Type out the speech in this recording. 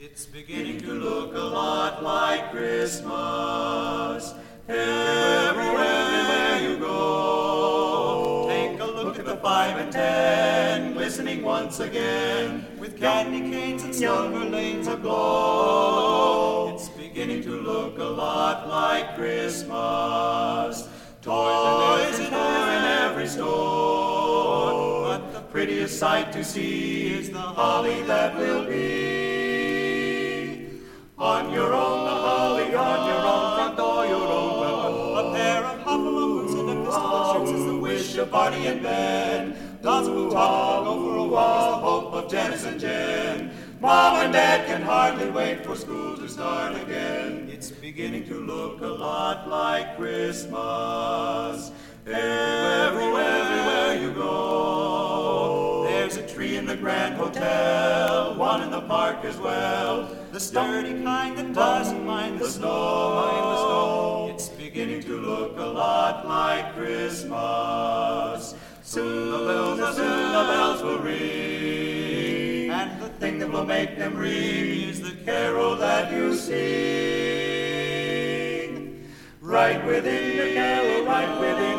It's beginning to look a lot like Christmas. Everywhere you go. Take a look at the 5 and 10, glistening once again, with candy canes and silver lanes aglow. It's beginning to look a lot like Christmas. Toys in every store. But the prettiest sight to see is the holly that will be. On your own, the holly, on your own front door, your own well. A pair of hopaloo's and a pistol shirts is the wish of Barney and Ben. Gospel talk go for a walk is the hope of Janice and Jen. Mom and Dad can hardly wait for school to start again. It's beginning to look a lot like Christmas. Everywhere you go. There's a tree in the Grand Hotel, one in the park as well. The sturdy kind that doesn't mind the snow. It's beginning to look a lot like Christmas. Soon the bells will ring, and the thing that will make them ring is the carol that you sing. Right within the carol, right within